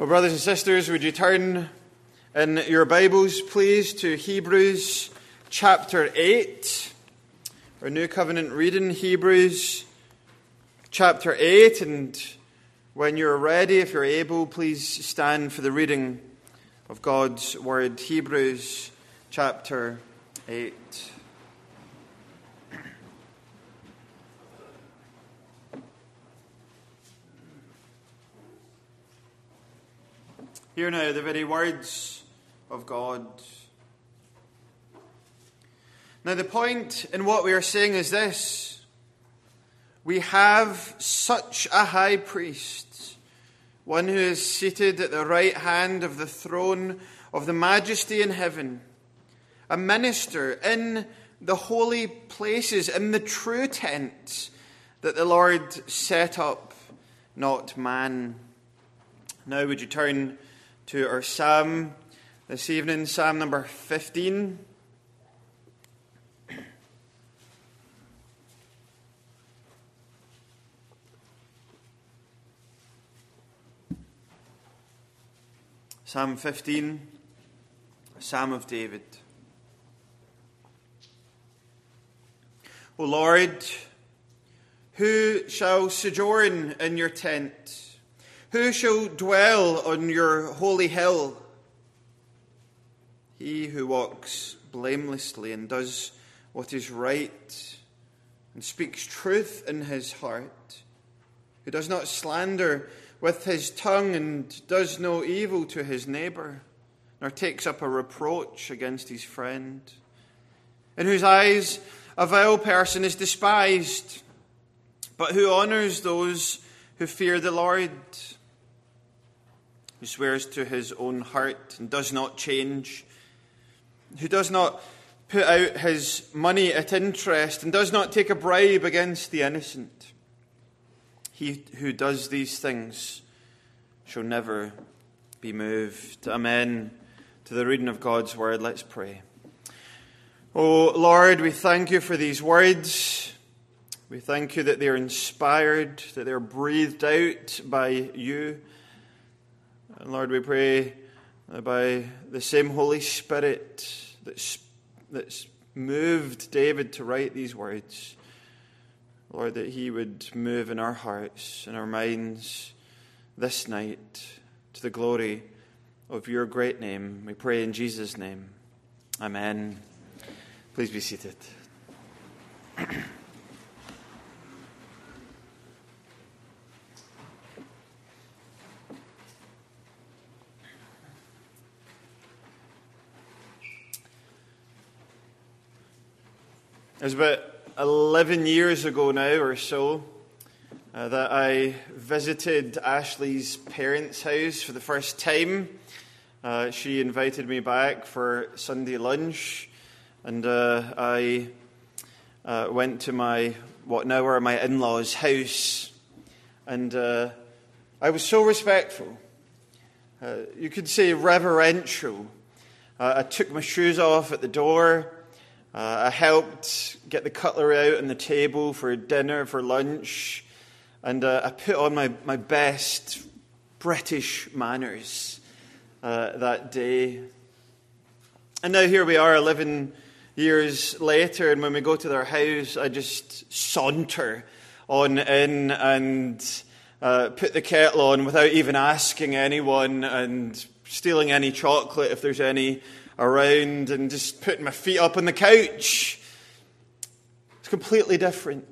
Well, brothers and sisters, would you turn in your Bibles, please, to Hebrews chapter 8. Our New Covenant reading, Hebrews chapter 8. And when you're ready, if you're able, please stand for the reading of God's Word. Hebrews chapter 8. Hear now the very words of God. Now the point in what we are saying is this: we have such a high priest, one who is seated at the right hand of the throne of the Majesty in heaven, a minister in the holy places, in the true tent that the Lord set up, not man. Now would you turn to our psalm this evening, Psalm number 15. Psalm 15, a Psalm of David. O Lord, who shall sojourn in your tent? Who shall dwell on your holy hill? He who walks blamelessly and does what is right and speaks truth in his heart, who does not slander with his tongue and does no evil to his neighbor, nor takes up a reproach against his friend, in whose eyes a vile person is despised, but who honors those who fear the Lord, who swears to his own heart and does not change, who does not put out his money at interest and does not take a bribe against the innocent. He who does these things shall never be moved. Amen. To the reading of God's word, let's pray. Oh Lord, we thank you for these words. We thank you that they are inspired, that they are breathed out by you. And Lord, we pray that by the same Holy Spirit that's moved David to write these words, Lord, that he would move in our hearts and our minds this night to the glory of your great name. We pray in Jesus' name. Amen. Please be seated. It was about 11 years ago now or so that I visited Ashley's parents' house for the first time. She invited me back for Sunday lunch, and I went to what now are my in-laws' house, and I was so respectful. You could say reverential. I took my shoes off at the door. I helped get the cutlery out on the table for dinner, for lunch, and I put on my best British manners that day. And now here we are 11 years later, and when we go to their house, I just saunter on in and put the kettle on without even asking anyone and stealing any chocolate if there's any around and just putting my feet up on the couch. It's completely different.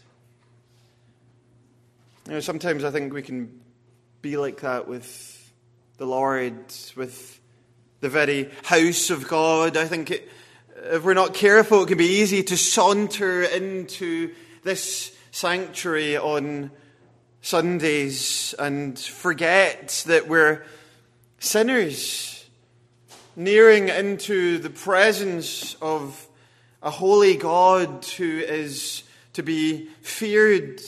You know, sometimes I think we can be like that with the Lord, with the very house of God. I think if we're not careful, it can be easy to saunter into this sanctuary on Sundays and forget that we're sinners, nearing into the presence of a holy God who is to be feared.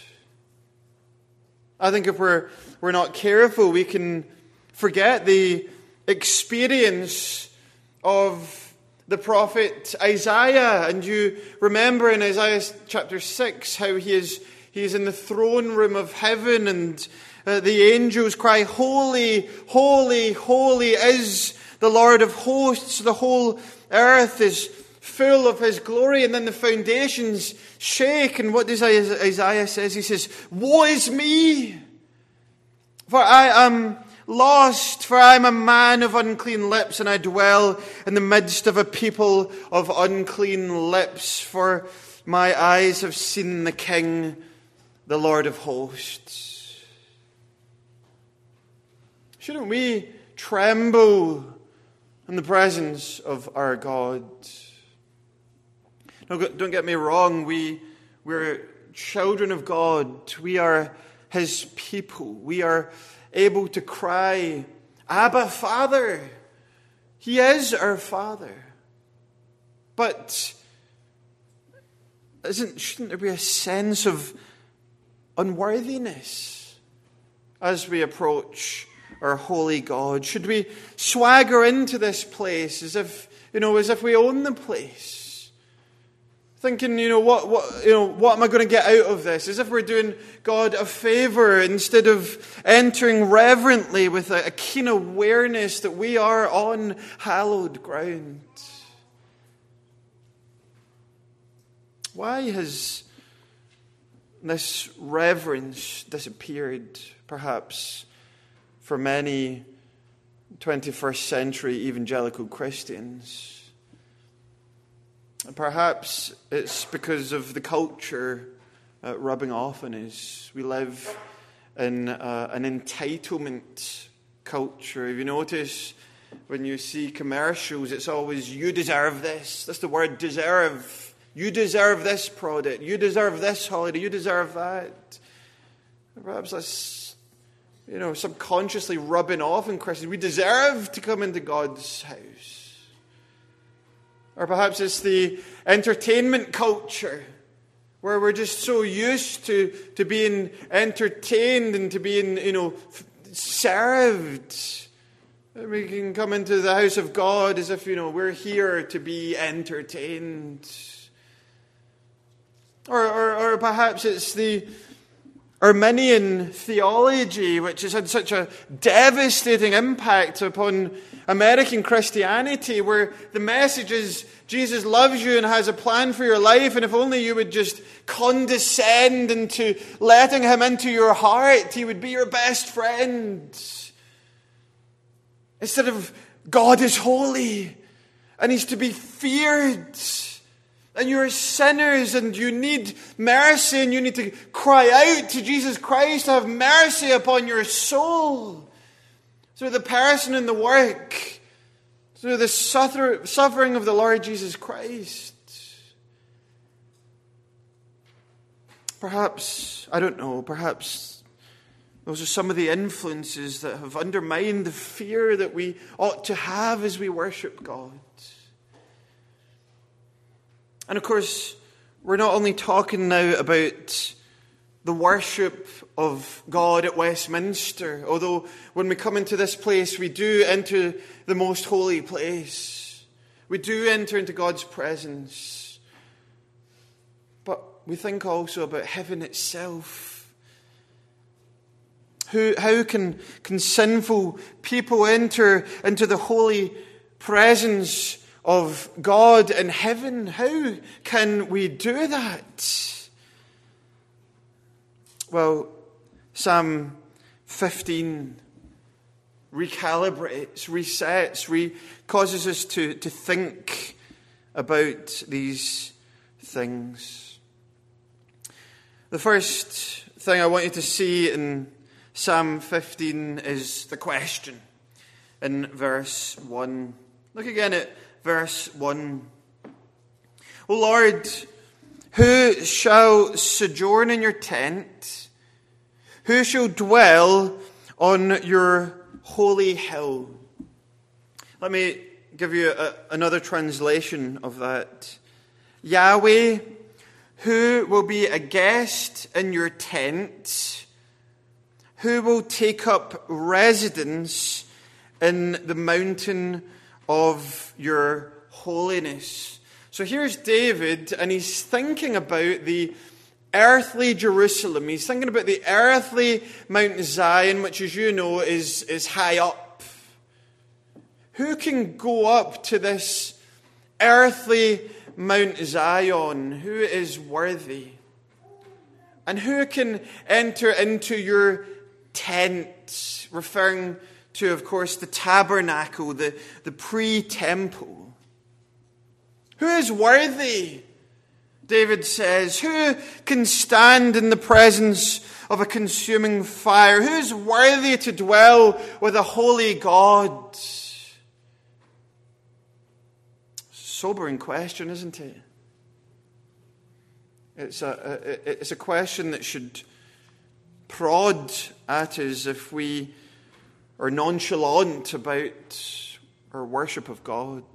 I think if we're not careful, we can forget the experience of the prophet Isaiah. And you remember in Isaiah chapter 6 how he is in the throne room of heaven, and The angels cry, "Holy, holy, holy is the Lord of hosts. The whole earth is full of his glory." And then the foundations shake. And what does Isaiah says? He says, "Woe is me! For I am lost, for I am a man of unclean lips, and I dwell in the midst of a people of unclean lips. For my eyes have seen the King, the Lord of hosts." Shouldn't we tremble in the presence of our God? No, don't get me wrong. We're children of God. We are his people. We are able to cry, "Abba, Father." He is our Father. But shouldn't there be a sense of unworthiness as we approach our holy God? Should we swagger into this place as if we own the place? Thinking, what am I going to get out of this? As if we're doing God a favor instead of entering reverently with a keen awareness that we are on hallowed ground. Why has this reverence disappeared, perhaps, for many 21st century evangelical Christians? Perhaps it's because of the culture rubbing off on us. We live in an entitlement culture. If you notice, when you see commercials, it's always, "You deserve this." That's the word, deserve. You deserve this product. You deserve this holiday. You deserve that. Perhaps that's, subconsciously rubbing off on Christians. We deserve to come into God's house. Or perhaps it's the entertainment culture, where we're just so used to being entertained and to being, served. We can come into the house of God as if, we're here to be entertained. Or perhaps it's the Arminian theology, which has had such a devastating impact upon American Christianity, where the message is Jesus loves you and has a plan for your life, and if only you would just condescend into letting him into your heart, he would be your best friend. Instead of, God is holy and he's to be feared. And you're sinners and you need mercy, and you need to cry out to Jesus Christ to have mercy upon your soul. Through the person and the work, through the suffering of the Lord Jesus Christ. Perhaps, I don't know, perhaps those are some of the influences that have undermined the fear that we ought to have as we worship God. And of course, we're not only talking now about the worship of God at Westminster, although when we come into this place, we do enter the most holy place. We do enter into God's presence. But we think also about heaven itself. How can sinful people enter into the holy presence of God in heaven? How can we do that? Well, Psalm 15 recalibrates, resets, causes us to think about these things. The first thing I want you to see in Psalm 15 is the question in verse 1. Look again at verse 1. O Lord, who shall sojourn in your tent? Who shall dwell on your holy hill? Let me give you another translation of that. Yahweh, who will be a guest in your tent? Who will take up residence in the mountain of your holiness? So here's David, and he's thinking about the earthly Jerusalem. He's thinking about the earthly Mount Zion, which, as you know, is high up. Who can go up to this earthly Mount Zion? Who is worthy? And who can enter into your tent? Referring to, of course, the tabernacle, the pre-temple. Who is worthy? David says, who can stand in the presence of a consuming fire? Who is worthy to dwell with a holy God? Sobering question, isn't it? It's a question that should prod at us if we are nonchalant about our worship of God.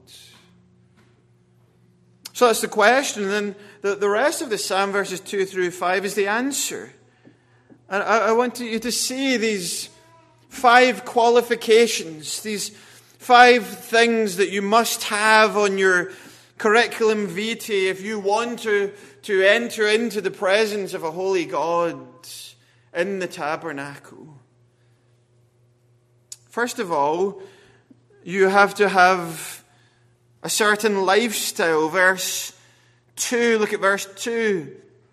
So that's the question. And then the rest of the psalm, verses 2 through 5, is the answer. And I want you to see these 5 qualifications, these 5 things that you must have on your curriculum vitae if you want to enter into the presence of a holy God in the tabernacle. First of all, you have to have a certain lifestyle. Verse 2, look at verse 2.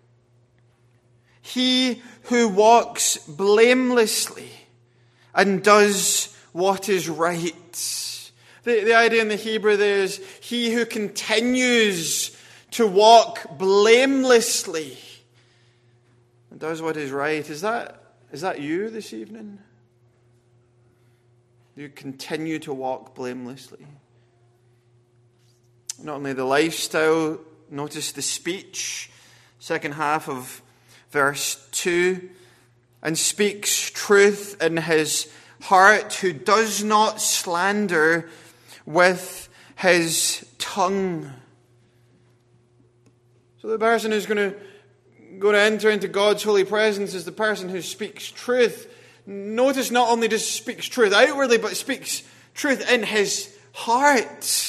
He who walks blamelessly and does what is right. The idea in the Hebrew there is he who continues to walk blamelessly and does what is right. Is that you this evening? You continue to walk blamelessly. Not only the lifestyle, notice the speech, second half of verse 2, and speaks truth in his heart, who does not slander with his tongue. So the person who's going to enter into God's holy presence is the person who speaks truth. Notice not only just speaks truth outwardly, but speaks truth in his heart.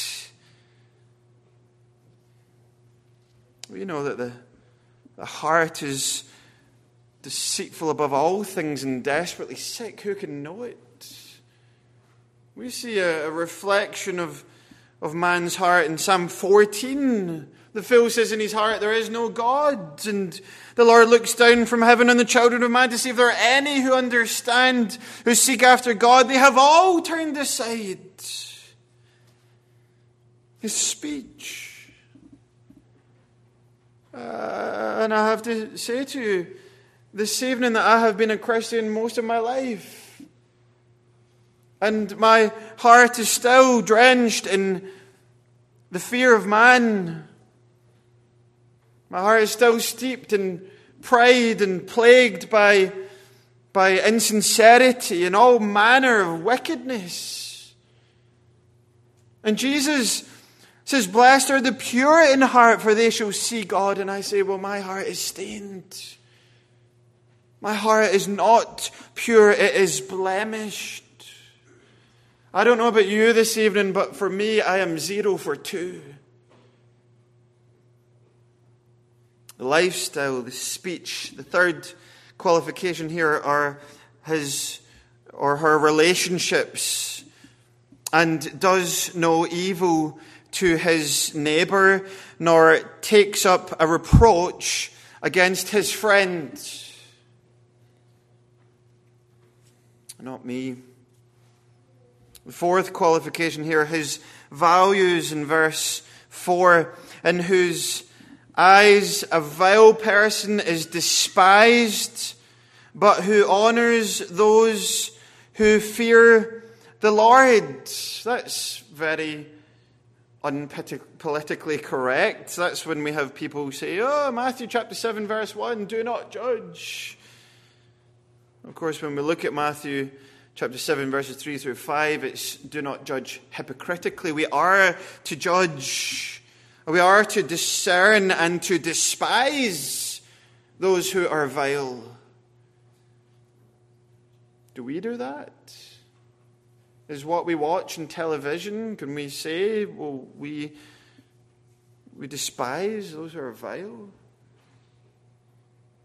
We know that the heart is deceitful above all things and desperately sick. Who can know it? We see a reflection of man's heart in Psalm 14. The fool says in his heart, there is no God. And the Lord looks down from heaven on the children of man to see if there are any who understand, who seek after God. They have all turned aside. His speech. And I have to say to you this evening that I have been a Christian most of my life. And my heart is still drenched in the fear of man. My heart is still steeped in pride and plagued by insincerity and all manner of wickedness. And Jesus says, blessed are the pure in heart, for they shall see God. And I say, well, my heart is stained. My heart is not pure, it is blemished. I don't know about you this evening, but for me, I am 0 for 2. The lifestyle, the speech. The third qualification here are his or her relationships. And does no evil to his neighbour, nor takes up a reproach against his friend. Not me. The fourth qualification here, his values in verse 4, in whose eyes a vile person is despised, but who honours those who fear the Lord. That's very unpolitically correct. That's when we have people say, Matthew chapter 7 verse 1, do not judge. Of course, when we look at Matthew chapter 7 verses 3 through 5, it's do not judge hypocritically. We are to judge. We are to discern and to despise those who are vile. Do we do that? Is what we watch on television, can we say, well, we despise those who are vile?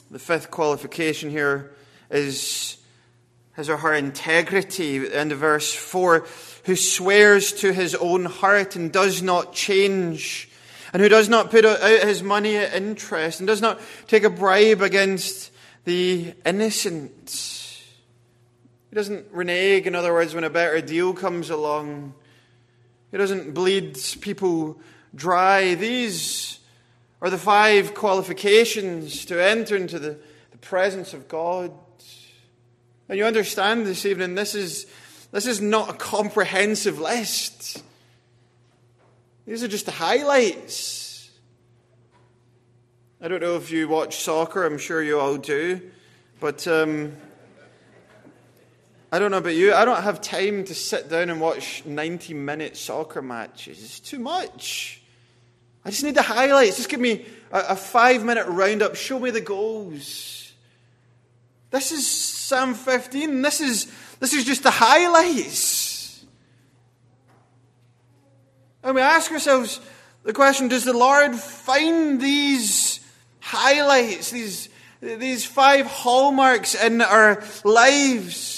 The fifth qualification here is his or her integrity. At the end of verse 4, who swears to his own heart and does not change, and who does not put out his money at interest, and does not take a bribe against the innocent. He doesn't renege, in other words, when a better deal comes along. He doesn't bleed people dry. These are the 5 qualifications to enter into the presence of God. And you understand this evening, this is not a comprehensive list. These are just the highlights. I don't know if you watch soccer, I'm sure you all do, but I don't know about you, I don't have time to sit down and watch 90-minute soccer matches. It's too much. I just need the highlights. Just give me a 5-minute roundup. Show me the goals. This is Psalm 15. This is just the highlights. And we ask ourselves the question, does the Lord find these highlights, these 5 hallmarks in our lives?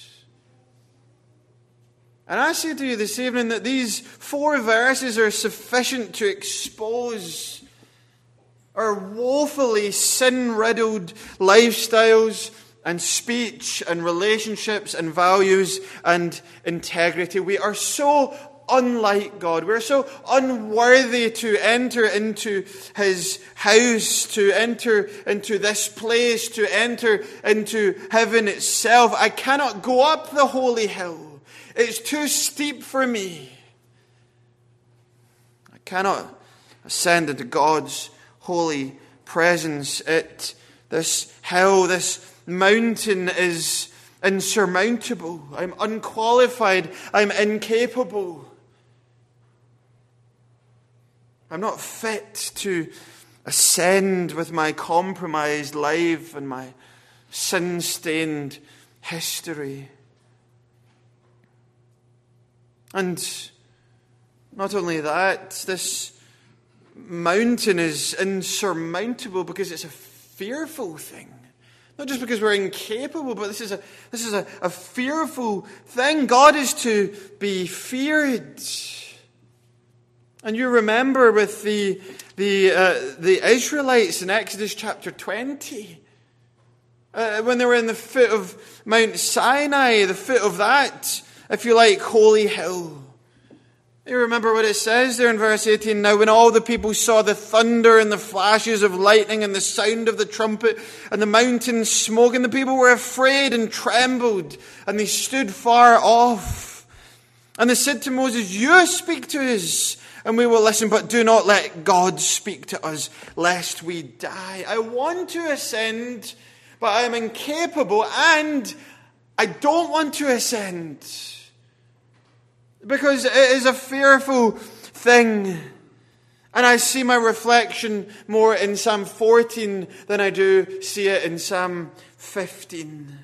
And I say to you this evening that these 4 verses are sufficient to expose our woefully sin-riddled lifestyles and speech and relationships and values and integrity. We are so unlike God. We're so unworthy to enter into His house, to enter into this place, to enter into heaven itself. I cannot go up the holy hill. It's too steep for me. I cannot ascend into God's holy presence. This hill, this mountain is insurmountable. I'm unqualified. I'm incapable. I'm not fit to ascend with my compromised life and my sin-stained history. And not only that, this mountain is insurmountable because it's a fearful thing. Not just because we're incapable, but this is a fearful thing. God is to be feared. And you remember with the Israelites in Exodus chapter 20, when they were in the foot of Mount Sinai, the foot of that, if you like, holy hill. You remember what it says there in verse 18. Now when all the people saw the thunder and the flashes of lightning and the sound of the trumpet and the mountain smoke, and the people were afraid and trembled, and they stood far off. And they said to Moses, you speak to us, and we will listen, but do not let God speak to us, lest we die. I want to ascend, but I am incapable, and I don't want to ascend. Because it is a fearful thing. And I see my reflection more in Psalm 14 than I do see it in Psalm 15.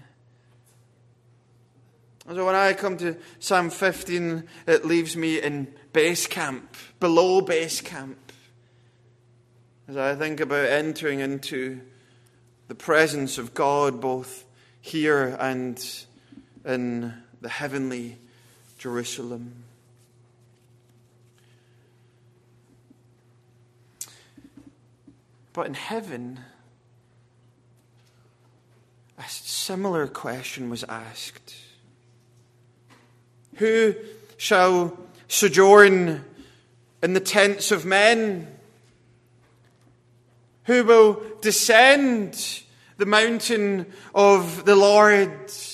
And so when I come to Psalm 15, it leaves me in base camp, below base camp, as I think about entering into the presence of God, both here and in the heavenly Jerusalem. But in heaven, a similar question was asked. Who shall sojourn in the tents of men? Who will descend the mountain of the Lord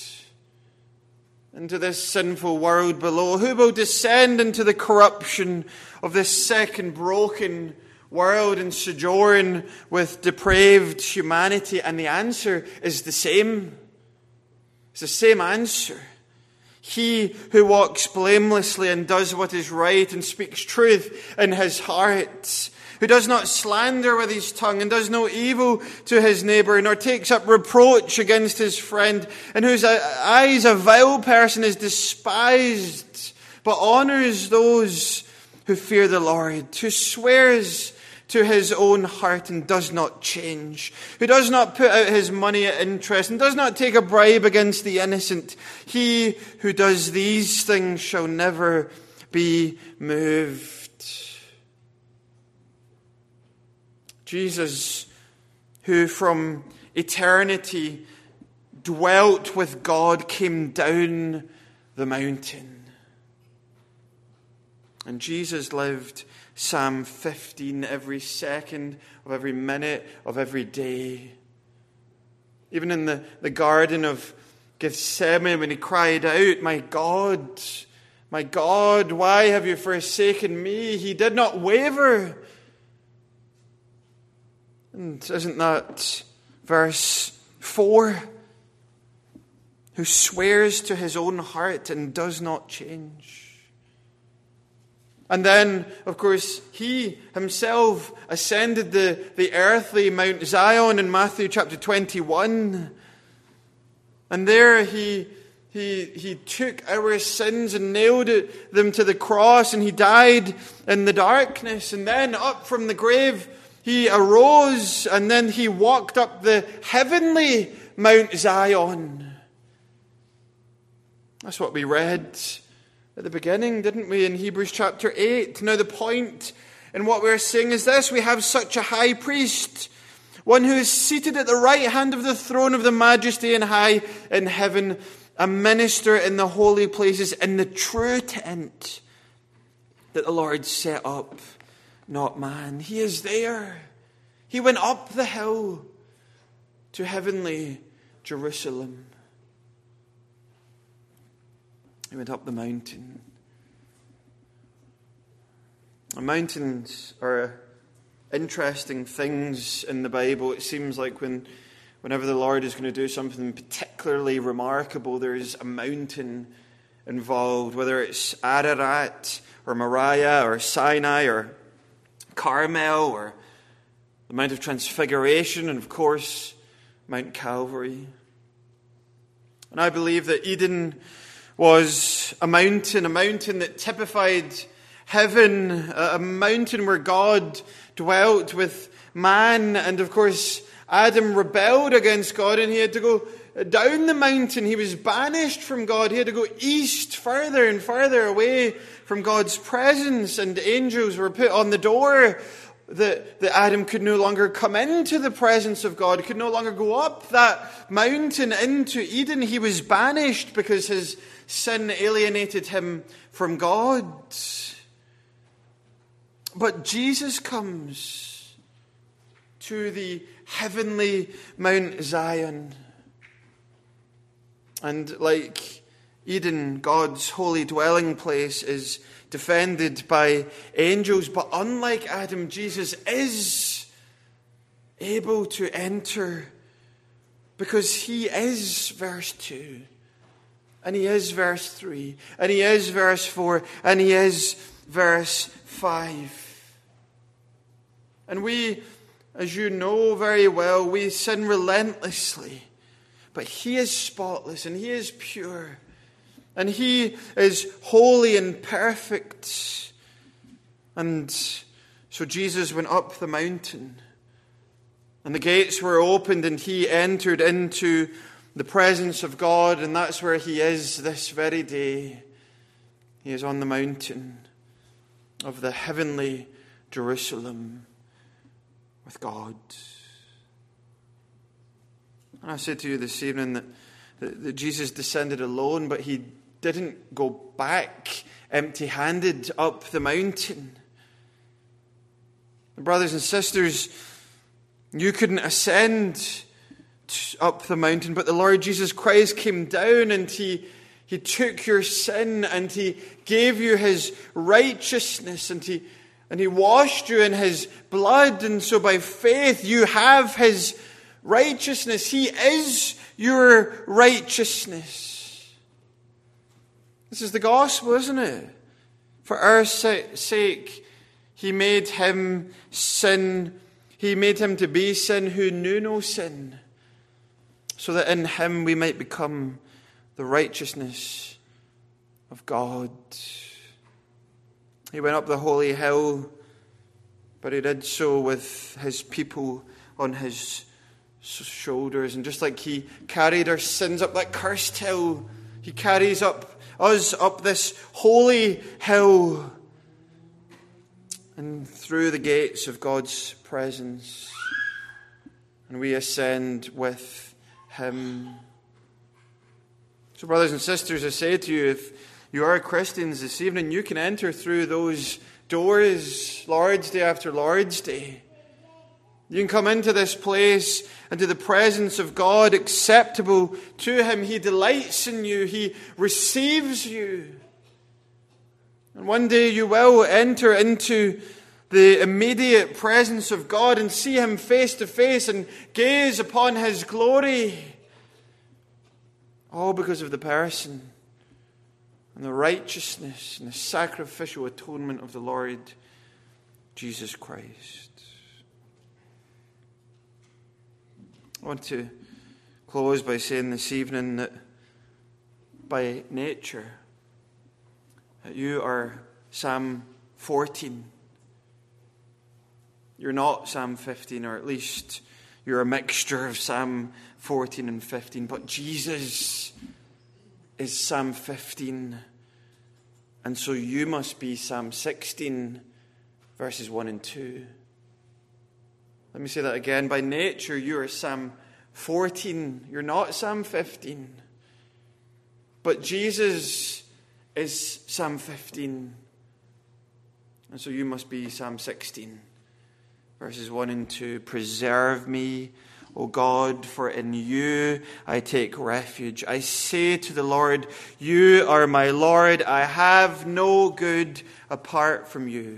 into this sinful world below? Who will descend into the corruption of this sick and broken world and sojourn with depraved humanity? And the answer is the same. It's the same answer. He who walks blamelessly and does what is right and speaks truth in his heart, who does not slander with his tongue and does no evil to his neighbor, nor takes up reproach against his friend, in whose eyes a vile person is despised, but honors those who fear the Lord, who swears to his own heart and does not change, who does not put out his money at interest and does not take a bribe against the innocent. He who does these things shall never be moved. Jesus, who from eternity dwelt with God, came down the mountain. And Jesus lived Psalm 15 every second of every minute of every day. Even in the Garden of Gethsemane, when he cried out, my God, why have you forsaken me? He did not waver. And isn't that verse 4? Who swears to his own heart and does not change. And then, of course, he himself ascended the earthly Mount Zion in Matthew chapter 21. And there he took our sins and nailed them to the cross, and he died in the darkness. And then up from the grave he arose, and then he walked up the heavenly Mount Zion. That's what we read at the beginning, didn't we, in Hebrews chapter 8? Now the point in what we're seeing is this: we have such a high priest, one who is seated at the right hand of the throne of the majesty and high in heaven, a minister in the holy places, in the true tent that the Lord set up, not man. He is there. He went up the hill to heavenly Jerusalem. He went up the mountain. Mountains are interesting things in the Bible. It seems like whenever the Lord is going to do something particularly remarkable, there's a mountain involved, whether it's Ararat or Moriah or Sinai or Carmel or the Mount of Transfiguration, and of course Mount Calvary. And I believe that Eden was a mountain that typified heaven, a mountain where God dwelt with man. And of course, Adam rebelled against God and he had to go down the mountain. He was banished from God. He had to go east, further and further away from God's presence. And angels were put on the door that Adam could no longer come into the presence of God, could no longer go up that mountain into Eden. He was banished because his sin alienated him from God. But Jesus comes to the heavenly Mount Zion. And like Eden, God's holy dwelling place is defended by angels. But unlike Adam, Jesus is able to enter because he is verse 2. And he is verse 3. And he is verse 4. And he is verse 5. And we, as you know very well, we sin relentlessly. But he is spotless and he is pure. And he is holy and perfect. And so Jesus went up the mountain. And the gates were opened and he entered into the presence of God. And that's where he is this very day. He is on the mountain of the heavenly Jerusalem with God. And I said to you this evening that Jesus descended alone, but he didn't go back empty-handed up the mountain. Brothers and sisters, you couldn't ascend up the mountain, but the Lord Jesus Christ came down and he took your sin and he gave you his righteousness and he washed you in his blood. And so by faith you have his righteousness. He is your righteousness. This is the gospel, isn't it? For our sake, he made him sin. He made him to be sin who knew no sin, so that in him we might become the righteousness of God. He went up the holy hill but he did so with his people on his shoulders. And just like he carried our sins up that cursed hill, he carries us up this holy hill and through the gates of God's presence. And we ascend with him. So brothers and sisters, I say to you, if you are Christians this evening, you can enter through those doors Lord's Day after Lord's Day. You can come into this place, into the presence of God, acceptable to him. He delights in you. He receives you. And one day you will enter into the immediate presence of God and see him face to face and gaze upon his glory. All because of the person and the righteousness and the sacrificial atonement of the Lord Jesus Christ. I want to close by saying this evening that by nature, that you are Psalm 14. You're not Psalm 15, or at least you're a mixture of Psalm 14 and 15. But Jesus is Psalm 15. And so you must be Psalm 16, verses 1 and 2. Let me say that again. By nature, you are Psalm 14. You're not Psalm 15. But Jesus is Psalm 15. And so you must be Psalm 16. Verses 1 and 2. Preserve me, O God, for in you I take refuge. I say to the Lord, you are my Lord. I have no good apart from you.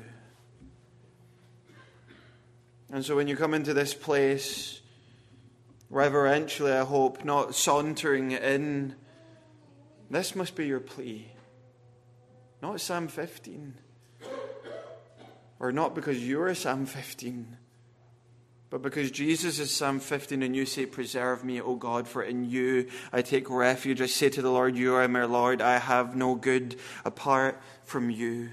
And so when you come into this place, reverentially, I hope, not sauntering in, this must be your plea. Not Psalm 15. Or not because you're Psalm 15, but because Jesus is Psalm 15 and you say, preserve me, O God, for in you I take refuge. I say to the Lord, you are my Lord. I have no good apart from you.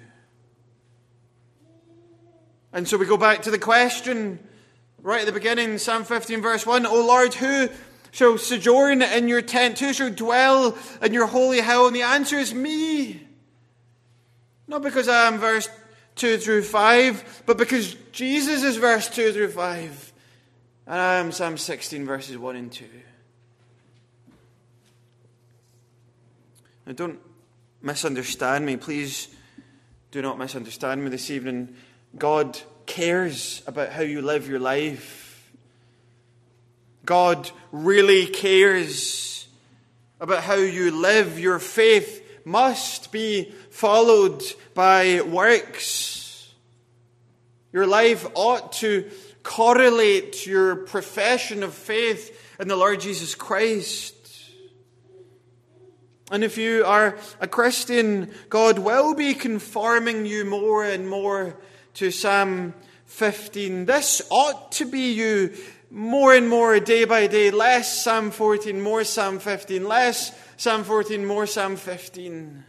And so we go back to the question right at the beginning, Psalm 15 verse 1. O Lord, who shall sojourn in your tent? Who shall dwell in your holy hill? And the answer is me. Not because I am verse 2 through 5, but because Jesus is verse 2 through 5. And I am Psalm 16 verses 1 and 2. Now don't misunderstand me. Please do not misunderstand me this evening. God cares about how you live your life. God really cares about how you live. Your faith must be followed by works. Your life ought to correlate your profession of faith in the Lord Jesus Christ. And if you are a Christian, God will be conforming you more and more to Psalm 15. This ought to be you more and more day by day. Less Psalm 14, more Psalm 15. Less Psalm 14, more Psalm 15.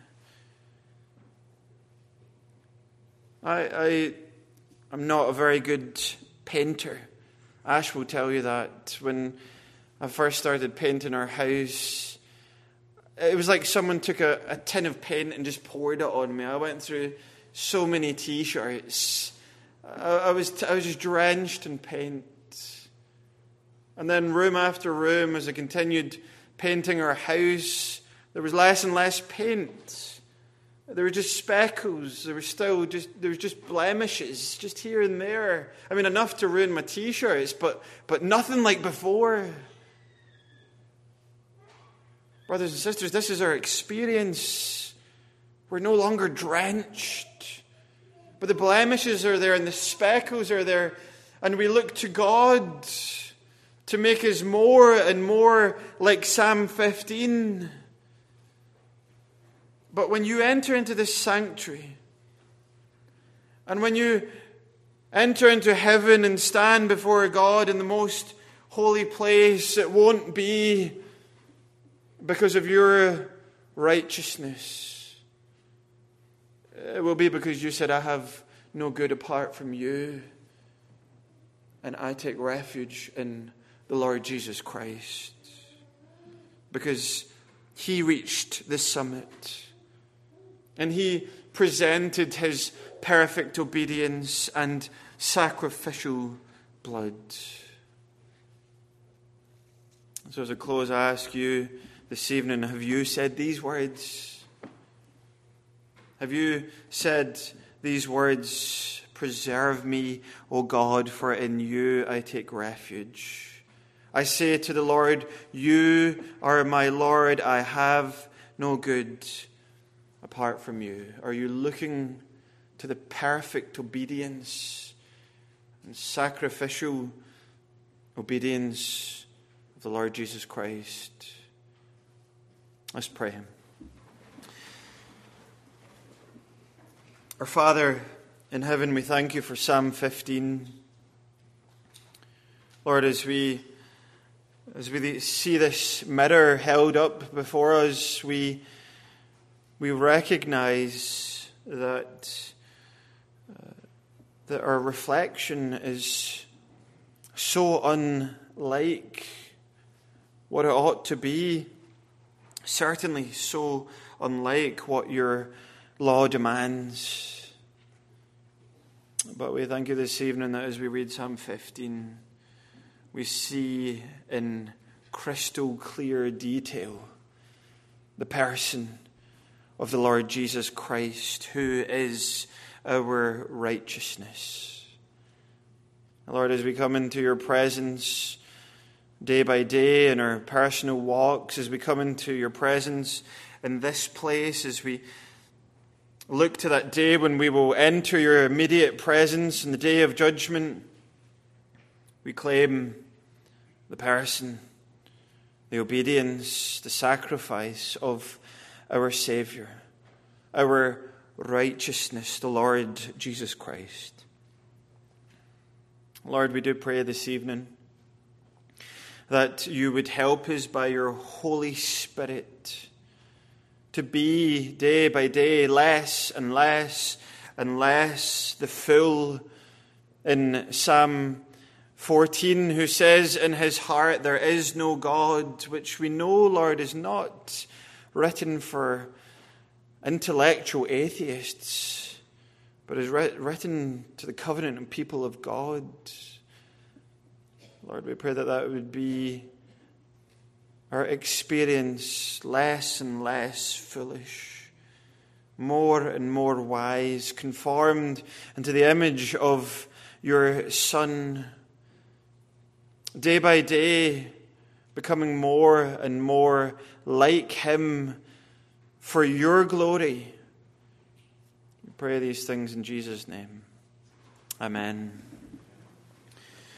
I'm not a very good painter. Ash will tell you that. When I first started painting our house, it was like someone took a tin of paint and just poured it on me. I went through so many T-shirts. I was just drenched in paint. And then room after room, as I continued painting our house, there was less and less paint. There were just speckles. There was just blemishes, just here and there. I mean, enough to ruin my T-shirts, but nothing like before. Brothers and sisters, this is our experience. We're no longer drenched, but the blemishes are there and the speckles are there, and we look to God to make us more and more like Psalm 15. But when you enter into this sanctuary, and when you enter into heaven and stand before God in the most holy place, it won't be because of your righteousness. It will be because you said, I have no good apart from you. and I take refuge in the Lord Jesus Christ, because he reached the summit and he presented his perfect obedience and sacrificial blood. So as I close, I ask you this evening, have you said these words? Have you said these words, "Preserve me, O God, for in you I take refuge. I say to the Lord, you are my Lord, I have no good apart from you"? Are you looking to the perfect obedience and sacrificial obedience of the Lord Jesus Christ? Let's pray. Our Father in heaven, we thank you for Psalm 15. Lord, as we see this mirror held up before us, we recognize that our reflection is so unlike what it ought to be, certainly so unlike what your law demands. But we thank you this evening that as we read Psalm 15, we see in crystal clear detail the person of the Lord Jesus Christ, who is our righteousness. Lord, as we come into your presence day by day in our personal walks, as we come into your presence in this place, as we look to that day when we will enter your immediate presence in the day of judgment, we claim the person, the obedience, the sacrifice of our Savior, our righteousness, the Lord Jesus Christ. Lord, we do pray this evening that you would help us by your Holy Spirit to be day by day less and less and less the fool in Psalm 14 who says in his heart, "There is no God," which we know, Lord, is not written for intellectual atheists, but is written to the covenant and people of God. Lord, we pray that that would be our experience, less and less foolish, more and more wise, conformed into the image of your Son, day by day becoming more and more like him for your glory. We pray these things in Jesus' name. Amen.